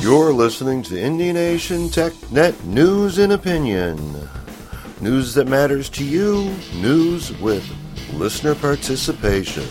You're listening to Indie Nation TechNet News and Opinion. News that matters to you, news with listener participation.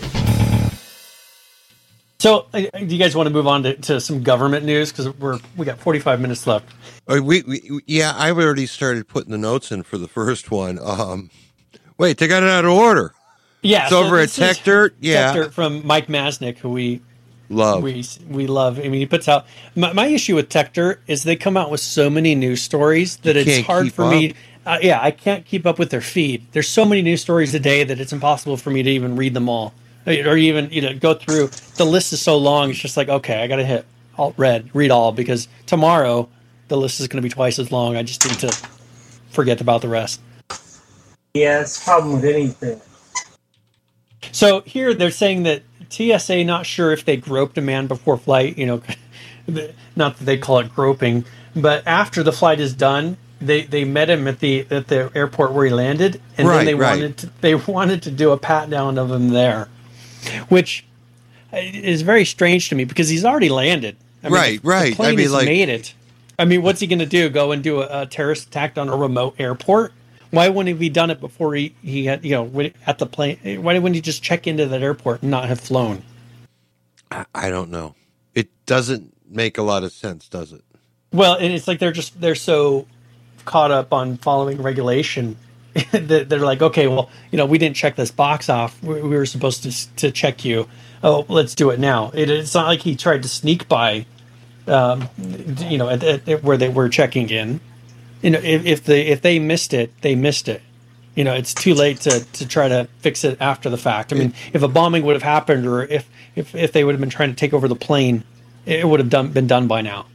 So, do you guys want to move on to some government news? Because we got 45 minutes left. Yeah, I've already started putting the notes in for the first one. Wait, they got it out of order. Yeah, it's over at Tech Dirt. Yeah, Tech Dirt from Mike Masnick, who we love. We love. I mean, he puts out. My issue with Tech Dirt is they come out with so many news stories that it's hard for me. I can't keep up with their feed. There's so many news stories a day that it's impossible for me to even read them all, or even go through. The list is so long. It's just like, okay, I got to hit alt read all, because tomorrow the list is going to be twice as long. I just need to forget about the rest. Yeah, it's a problem with anything. So here they're saying that TSA not sure if they groped a man before flight. Not that they call it groping, but after the flight is done, they met him at the airport where he landed, and then they wanted to do a pat down of him there, which is very strange to me because he's already landed. The plane has made it. I mean, what's he going to do? Go and do a terrorist attack on a remote airport? Why wouldn't he have done it before he had, at the plane? Why wouldn't he just check into that airport and not have flown? I don't know. It doesn't make a lot of sense, does it? Well, and it's like they're so caught up on following regulation that they're like, okay, well, we didn't check this box off. We were supposed to check you. Oh, let's do it now. It's not like he tried to sneak by, at where they were checking in. If they missed it, they missed it. It's too late to try to fix it after the fact. I mean, if a bombing would have happened, or if they would have been trying to take over the plane, it would have been done by now.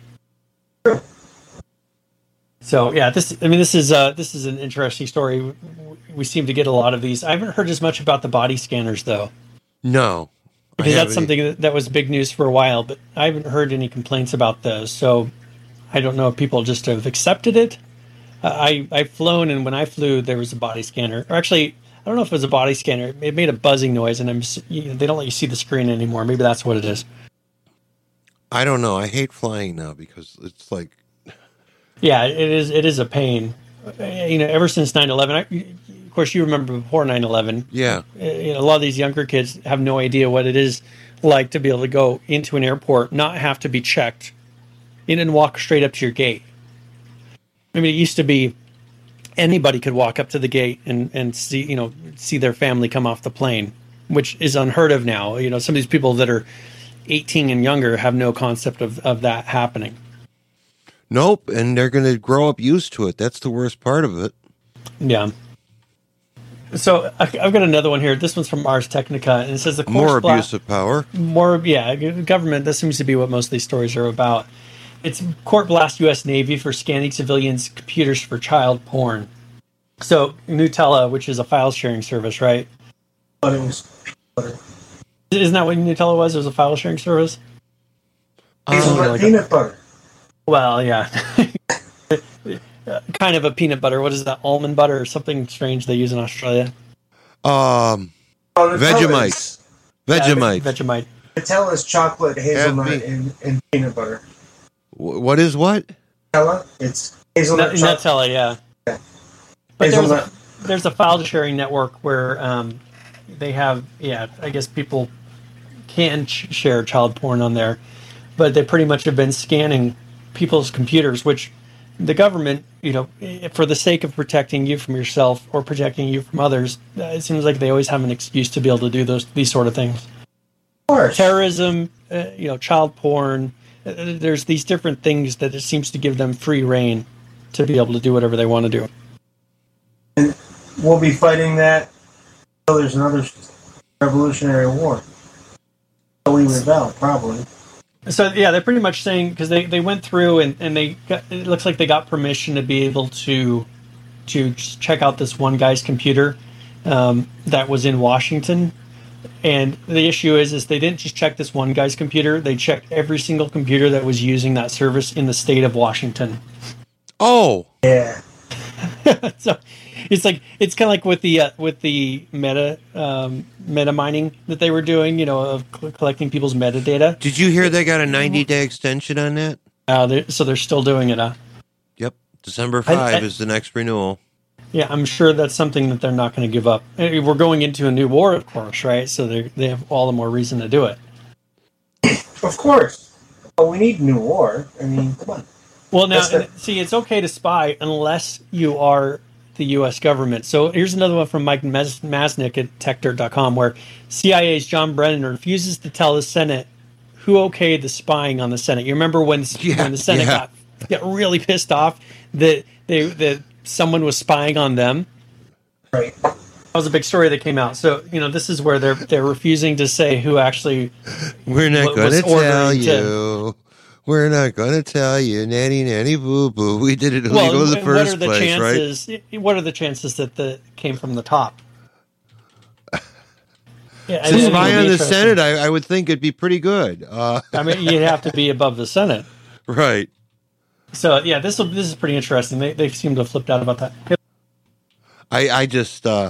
So yeah, this is an interesting story. We seem to get a lot of these. I haven't heard as much about the body scanners though. No, because that's something that was big news for a while, but I haven't heard any complaints about those. So I don't know if people just have accepted it. I've flown, and when I flew, there was a body scanner. Or actually, I don't know if it was a body scanner. It made a buzzing noise, and they don't let you see the screen anymore. Maybe that's what it is. I don't know. I hate flying now because it's like... Yeah, it is a pain. Ever since 9/11, of course, you remember before 9/11. Yeah. A lot of these younger kids have no idea what it is like to be able to go into an airport, not have to be checked, and walk straight up to your gate. I mean, it used to be anybody could walk up to the gate and see their family come off the plane, which is unheard of now. Some of these people that are 18 and younger have no concept of that happening. Nope, and they're going to grow up used to it. That's the worst part of it. Yeah. So I've got another one here. This one's from Ars Technica, and it says the more abuse of power. Government. That seems to be what most of these stories are about. It's court blast U.S. Navy for scanning civilians' computers for child porn. So Gnutella, which is a file sharing service, right? But it was butter. Isn't that what Gnutella was? It was a file sharing service. Peanut butter. Well, yeah. Kind of a peanut butter. What is that? Almond butter or something strange they use in Australia? Vegemite. Vegemite. Nutella's chocolate, hazelnut, and peanut butter. What is what? Nutella. It's hazelnut. Nutella, yeah. But there's a file sharing network where they have, I guess people can share child porn on there, but they pretty much have been scanning people's computers, which the government, for the sake of protecting you from yourself or protecting you from others, it seems like they always have an excuse to be able to do these sort of things. Of course. Terrorism, child porn. There's these different things that it seems to give them free reign to be able to do whatever they want to do. And we'll be fighting that until there's another revolutionary war. So we rebel, probably. So yeah, they're pretty much saying, because they went through and it looks like they got permission to be able to check out this one guy's computer that was in Washington, and the issue is they didn't just check this one guy's computer; they checked every single computer that was using that service in the state of Washington. Oh, yeah. So it's kind of like with the meta mining that they were doing, of collecting people's metadata. Did you hear they got a 90-day extension on that? So they're still doing it, huh? Yep. December 5 is the next renewal. Yeah, I'm sure that's something that they're not going to give up. We're going into a new war, of course, right? So they have all the more reason to do it. Of course. But we need new war. I mean, come on. Well, now, see, it's okay to spy unless you are the U.S. government. So here's another one from Mike Masnick at TechDirt.com, where CIA's John Brennan refuses to tell the Senate who okayed the spying on the Senate. You remember when the Senate got really pissed off that someone was spying on them? Right. That was a big story that came out. So, this is where they're refusing to say who actually We're not going to tell you. We're not going to tell you, nanny, boo, boo. We did it illegal in the first place, right? What are the chances that came from the top? Yeah, to spy on the Senate, I would think it'd be pretty good. I mean, you'd have to be above the Senate. Right. So, yeah, this is pretty interesting. They seem to have flipped out about that. I just, come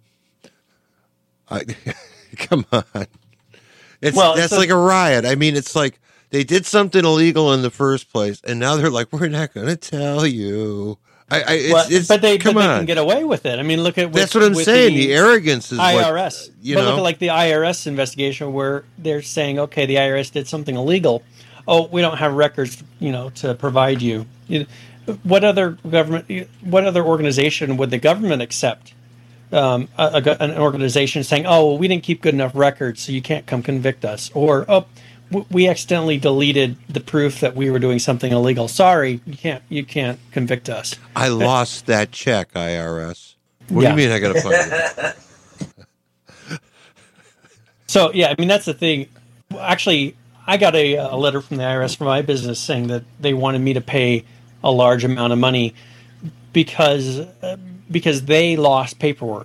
on. That's like a riot. I mean, it's like they did something illegal in the first place, and now they're like, we're not going to tell you. But they can get away with it. I mean, look at that's what I'm saying. The arrogance is IRS. Look at like the IRS investigation where they're saying, okay, the IRS did something illegal. Oh, we don't have records, to provide you. What other organization would the government accept? An organization saying, "Oh, well, we didn't keep good enough records, so you can't come convict us," or "Oh, we accidentally deleted the proof that we were doing something illegal. Sorry, you can't convict us." I lost that check, IRS. What do you mean I got to find it? So yeah, I mean that's the thing. Actually, I got a letter from the IRS for my business saying that they wanted me to pay a large amount of money because they lost paperwork.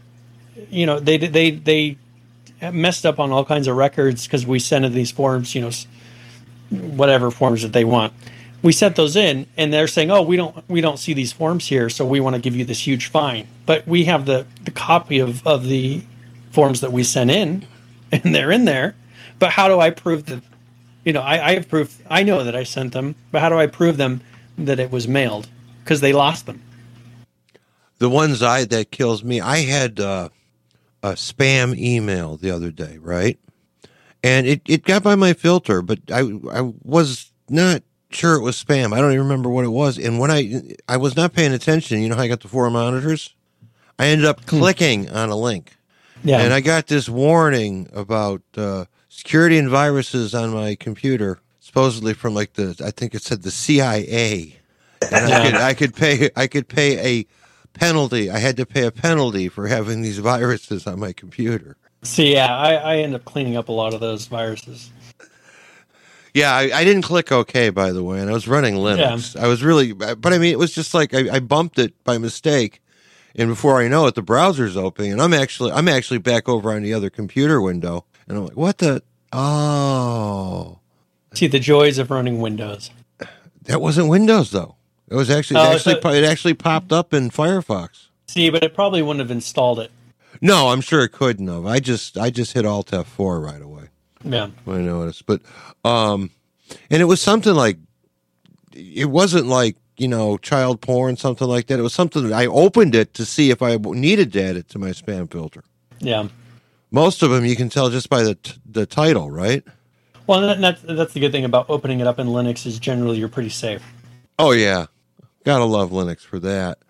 They messed up on all kinds of records because we sent in these forms, whatever forms that they want. We sent those in, and they're saying, "Oh, we don't see these forms here, so we want to give you this huge fine." But we have the copy of the forms that we sent in, and they're in there. But how do I prove that? I have proof. I know that I sent them, but how do I prove them that it was mailed? Because they lost them. The ones that kills me. I had a spam email the other day, right? And it got by my filter, but I was not sure it was spam. I don't even remember what it was. And when I was not paying attention, how I got the 4 monitors? I ended up clicking on a link. Yeah. And I got this warning about security and viruses on my computer, supposedly from I think it said the CIA. And I could pay a penalty. I had to pay a penalty for having these viruses on my computer. See, yeah, I end up cleaning up a lot of those viruses. Yeah, I didn't click OK, by the way, and I was running Linux. Yeah. I was really, but I mean, it was just like I bumped it by mistake, and before I know it, the browser's open, and I'm actually back over on the other computer window, and I'm like, what the? Oh. See, the joys of running Windows. That wasn't Windows, though. It was it actually popped up in Firefox. See, but it probably wouldn't have installed it. No, I'm sure it couldn't have. I just hit Alt F4 right away. Yeah, I noticed, but and it was something like, it wasn't like child porn, something like that. It was something that I opened it to see if I needed to add it to my spam filter. Yeah, most of them you can tell just by the title, right? Well, that's the good thing about opening it up in Linux is generally you're pretty safe. Oh yeah. Gotta love Linux for that.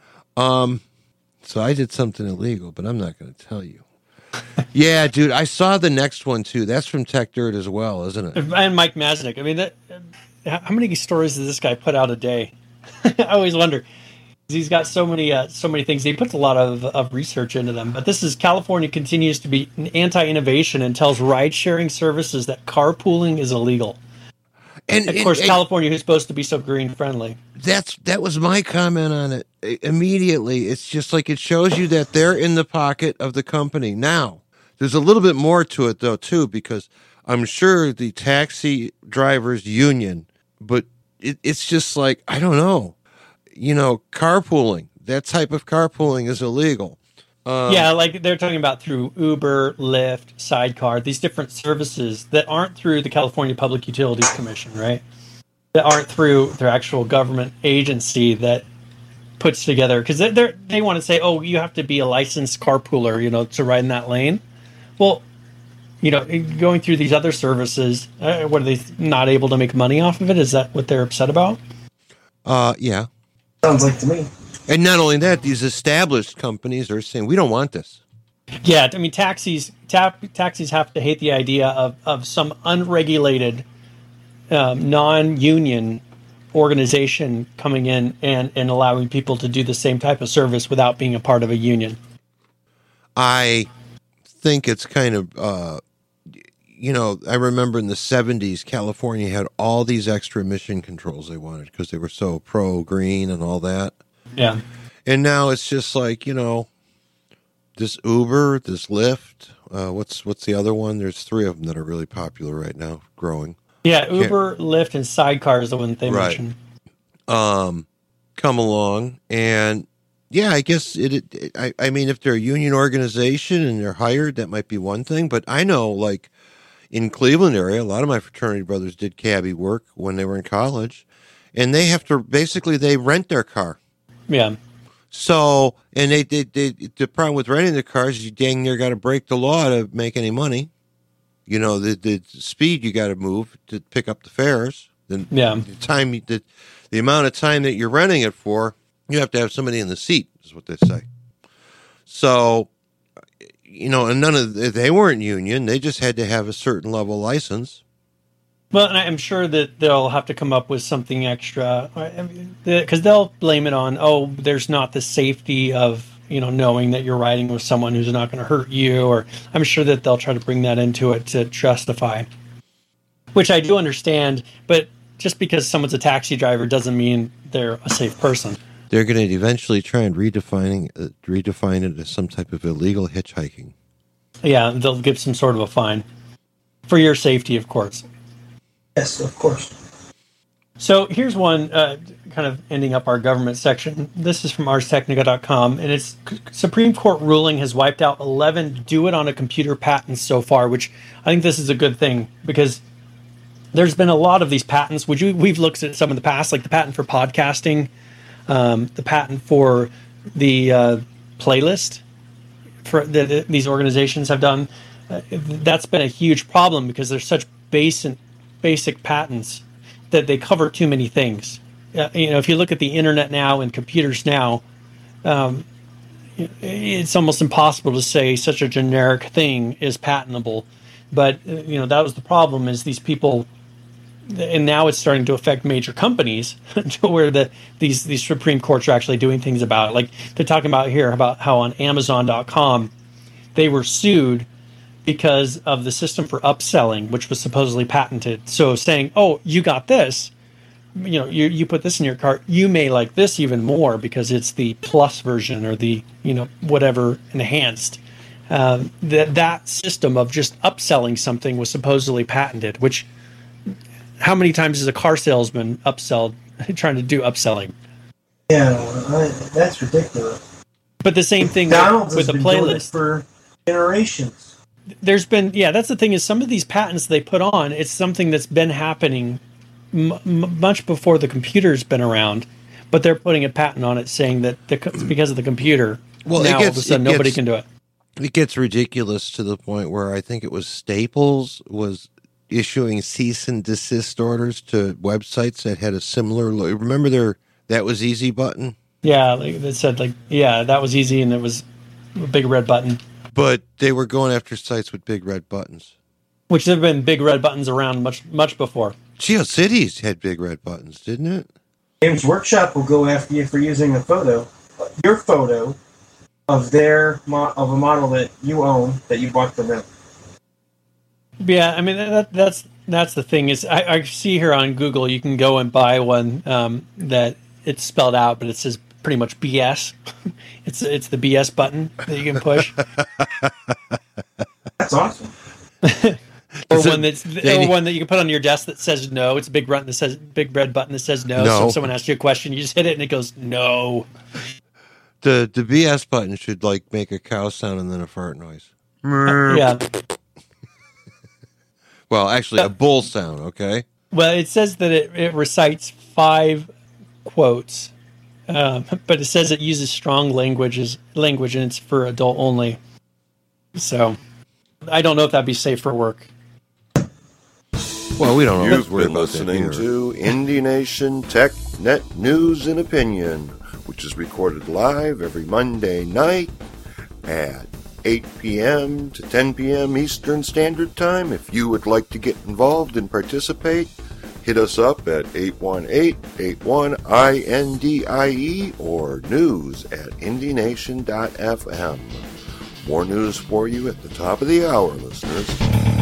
So I did something illegal, but I'm not going to tell you. Yeah, dude, I saw the next one too. That's from Tech Dirt as well, isn't it? And Mike Masnick. I mean, how many stories does this guy put out a day? I always wonder. He's got so many things. He puts a lot of research into them. But this is California continues to be anti-innovation and tells ride-sharing services that carpooling is illegal. And of course, California, who's supposed to be so green friendly. That was my comment on it. Immediately, it's just like it shows you that they're in the pocket of the company. Now, there's a little bit more to it, though, too, because I'm sure the taxi drivers union, but it's just like, I don't know, carpooling, that type of carpooling is illegal. Yeah, like they're talking about through Uber, Lyft, Sidecar, these different services that aren't through the California Public Utilities Commission, right? that aren't through their actual government agency that puts together, because they want to say, oh, you have to be a licensed carpooler, to ride in that lane. Well, going through these other services, what, are they not able to make money off of it? Is that what they're upset about? Yeah. Sounds like to me. And not only that, these established companies are saying, we don't want this. Yeah, I mean, taxis have to hate the idea of some unregulated, non-union organization coming in and allowing people to do the same type of service without being a part of a union. I think it's kind of, I remember in the 70s, California had all these extra emission controls they wanted because they were so pro-green and all that. Yeah. And now it's just like, this Uber, this Lyft, what's the other one? There's 3 of them that are really popular right now, growing. Yeah, Uber, Lyft, and Sidecar is the one that they mentioned. Come along, and yeah, I guess I mean, if they're a union organization and they're hired, that might be one thing. But I know, like in Cleveland area, a lot of my fraternity brothers did cabbie work when they were in college, and they have to they rent their car. Yeah. So, and they the problem with renting the cars is you dang near got to break the law to make any money. The speed you got to move to pick up the fares. The time, the amount of time that you're renting it for, you have to have somebody in the seat, is what they say. So, and they weren't union. They just had to have a certain level license. Well, and I'm sure that they'll have to come up with something extra, because they'll blame it on, there's not the safety of, knowing that you're riding with someone who's not going to hurt you, or I'm sure that they'll try to bring that into it to justify, which I do understand, but just because someone's a taxi driver doesn't mean they're a safe person. They're going to eventually try and redefine it as some type of illegal hitchhiking. Yeah, they'll give some sort of a fine for your safety, of course. Yes, of course. So here's one, kind of ending up our government section. This is from ArsTechnica.com, and it's Supreme Court ruling has wiped out 11 do-it-on-a-computer patents so far, which I think this is a good thing, because there's been a lot of these patents. We've looked at some in the past, like the patent for podcasting, the patent for the playlist that these organizations have done. That's been a huge problem because there's such basic patents that they cover too many things. If you look at the internet now and computers now, it's almost impossible to say such a generic thing is patentable. But that was the problem, is these people, and now it's starting to affect major companies to where these Supreme Courts are actually doing things about it. Like they're talking about here about how on Amazon.com they were sued because of the system for upselling, which was supposedly patented. So saying, oh, you got this, you put this in your cart, you may like this even more because it's the plus version or the, whatever enhanced. That system of just upselling something was supposedly patented, which how many times is a car salesman trying to do upselling? Yeah, that's ridiculous. But the same thing with the playlist for generations. There's been, that's the thing, is some of these patents they put on, it's something that's been happening much before the computer's been around, but they're putting a patent on it saying that because of the computer, now all of a sudden nobody can do it. It gets ridiculous to the point where I think it was Staples was issuing cease and desist orders to websites that had a similar, remember that was easy button? Yeah, they said that was easy and it was a big red button. But they were going after sites with big red buttons. Which there have been big red buttons around much before. GeoCities had big red buttons, didn't it? Games Workshop will go after you for using your photo of a model that you own that you bought from them. Yeah, I mean that's the thing is I see here on Google you can go and buy one that it's spelled out, but it says pretty much BS. It's the BS button that you can push. That's awesome. Or one that you can put on your desk that says no. It's a big red button that says no. So if someone asks you a question, you just hit it and it goes no. The BS button should make a cow sound and then a fart noise. Yeah. Well, actually, a bull sound. Okay. Well, it says that it recites 5 quotes, but it says it uses strong language and it's for adult only. So I don't know if that'd be safe for work. Well, we don't know. You've been listening to Indie Nation Tech Net News and Opinion, which is recorded live every Monday night at 8 p.m. to 10 p.m. Eastern Standard Time. If you would like to get involved and participate, hit us up at 818-81-INDIE or news@indienation.fm. More news for you at the top of the hour, listeners.